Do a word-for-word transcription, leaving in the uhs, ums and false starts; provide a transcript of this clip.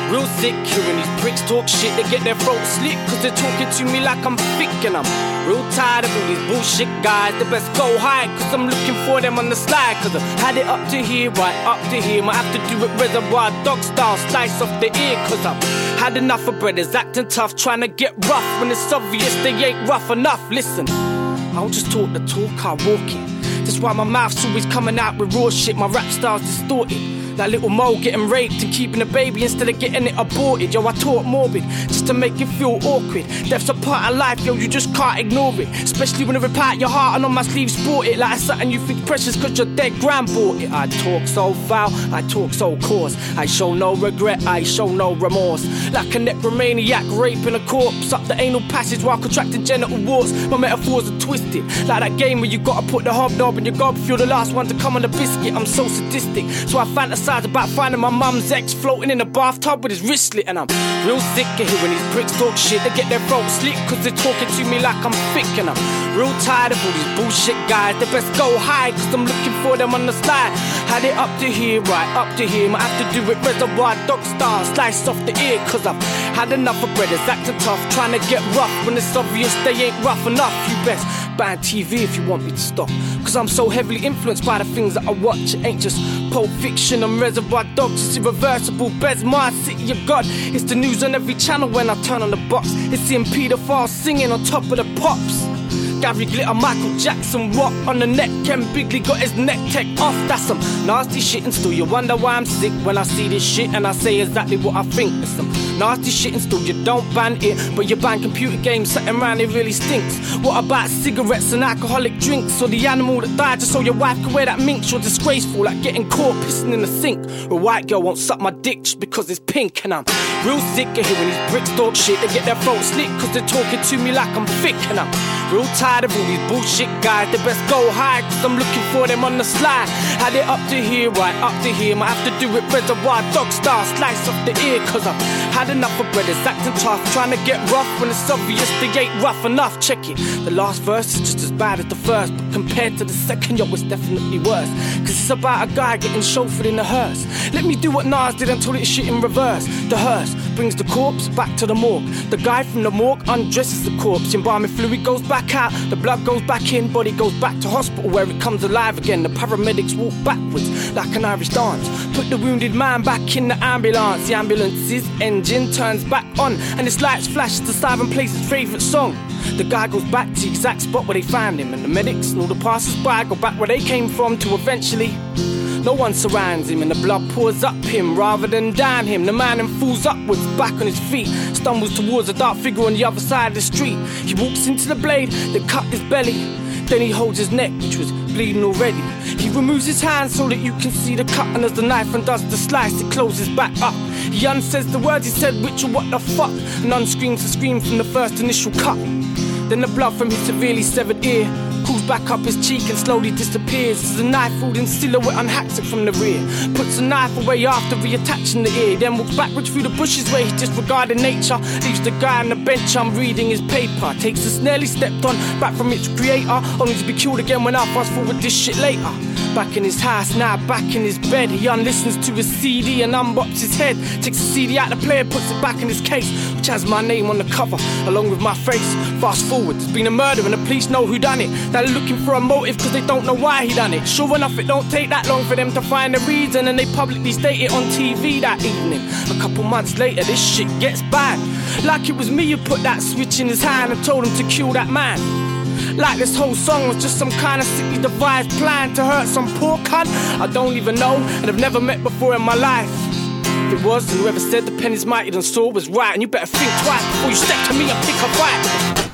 Real sick, hearing these pricks talk shit. They get their throats slit cause they're talking to me like I'm thick. And I'm real tired of all these bullshit guys. They best go hide cause I'm looking for them on the slide. Cause I've had it up to here, right up to here. Might have to do it Reservoir Dog style, slice off the ear. Cause I've had enough of brothers acting tough, trying to get rough when it's obvious they ain't rough enough. Listen, I don't just talk the talk, I walk it. That's why my mouth's always coming out with raw shit. My rap style's distorted, like little Mo getting raped and keeping a baby instead of getting it aborted. Yo, I talk morbid, just to make you feel awkward. Death's a part of life, yo, you just can't ignore it. Especially when I rip out your heart and on my sleeve sport it like it's something you think precious cause your dead grand bought it. I talk so foul, I talk so coarse. I show no regret, I show no remorse. Like a necromaniac raping a corpse up the anal passage while contracting genital warts. My metaphors are twisted, like that game where you gotta put the hobnob in your gob if you're the last one to come on the biscuit. I'm so sadistic, so I fantasize about finding my mum's ex floating in a bathtub with his wrist slit. And I'm real sick of hearing these pricks talk shit. They get their throats slit cause they're talking to me like I'm thick. And I'm real tired of all these bullshit guys. They best go hide cause I'm looking for them on the slide. Had it up to here, right up to here. Might have to do it Reservoir Dog style, slice off the ear. Cause I've had enough of brothers acting tough, trying to get rough when it's obvious they ain't rough enough. You best ban T V if you want me to stop, cause I'm so heavily influenced by the things that I watch. It ain't just Pulp Fiction and Reservoir Dogs, it's irreversible. Bez, my city of God. It's the news on every channel when I turn on the box. It's seeing Peter Falls singing on top of the pops. Gary Glitter, Michael Jackson, what on the neck? Ken Bigley got his neck tech off. That's some nasty shit, and still you wonder why I'm sick when I see this shit and I say exactly what I think. It's some nasty shit, and still you don't ban it, but you ban computer games, something around it really stinks. What about cigarettes and alcoholic drinks, or the animal that died just so your wife can wear that minx? You're disgraceful, like getting caught pissing in the sink. Or a white girl won't suck my dick just because it's pink. And I'm real sick of hearing these bricks talk shit. They get their throats slit cause they're talking to me like I'm thick. And I'm real tired of all these bullshit guys. They best go hide cause I'm looking for them on the slide. Had it up to here, right up to here. Might have to do it Reservoir Dog style, slice off the ear. Cause I've had enough of brothers acting tough, trying to get rough when it's obvious they ain't rough enough. Check it, the last verse is just as bad as the first, but compared to the second, yo, it's definitely worse. Cause it's about a guy getting chauffeured in a hearse. Let me do what Nas did and told it shit in reverse. The hearse brings the corpse back to the morgue. The guy from the morgue undresses the corpse. Embalming fluid goes back out, the blood goes back in, body goes back to hospital where it comes alive again. The paramedics walk backwards like an Irish dance, put the wounded man back in the ambulance. The ambulance's engine turns back on and its lights flash as the siren plays his favourite song. The guy goes back to the exact spot where they found him, and the medics and all the passers-by go back where they came from to eventually... No one surrounds him and the blood pours up him rather than down him. The man then falls upwards, back on his feet, stumbles towards a dark figure on the other side of the street. He walks into the blade that cut his belly. Then he holds his neck, which was bleeding already. He removes his hand so that you can see the cut, and as the knife undoes the slice, it closes back up. He unsays the words he said, which are what the fuck, and unscreams the scream from the first initial cut. Then the blood from his severely severed ear cools back up his cheek and slowly disappears as the knife folding silhouette unhacks it from the rear. Puts the knife away after reattaching the ear, then walks backwards through the bushes where he's disregarding nature. Leaves the guy on the bench, I'm reading his paper. Takes the snare he stepped on back from its creator, only to be killed again when I fast forward this shit later. Back in his house, now back in his bed, he unlistens to his C D and unbops his head. Takes the C D out the player, puts it back in his case, which has my name on the cover, along with my face. Fast forward, there's been a murder and the police know who done it. They're looking for a motive cause they don't know why he done it. Sure enough, it don't take that long for them to find a reason, and they publicly state it on T V that evening. A couple months later, this shit gets bad. Like it was me who put that switch in his hand and told him to kill that man. Like this whole song was just some kind of sickly devised plan to hurt some poor cunt I don't even know and have never met before in my life. If it was, then whoever said the pen is mighty than saw was right, and you better think twice before you step to me and pick a fight.